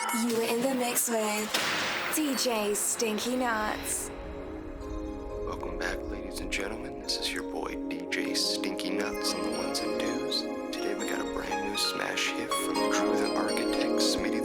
You were in the mix with DJ Stinky Nuts. Welcome back, ladies and gentlemen. This is your boy DJ Stinky Nuts on the ones and twos. Today we got a brand new smash hit from Drew the Architect, Smitty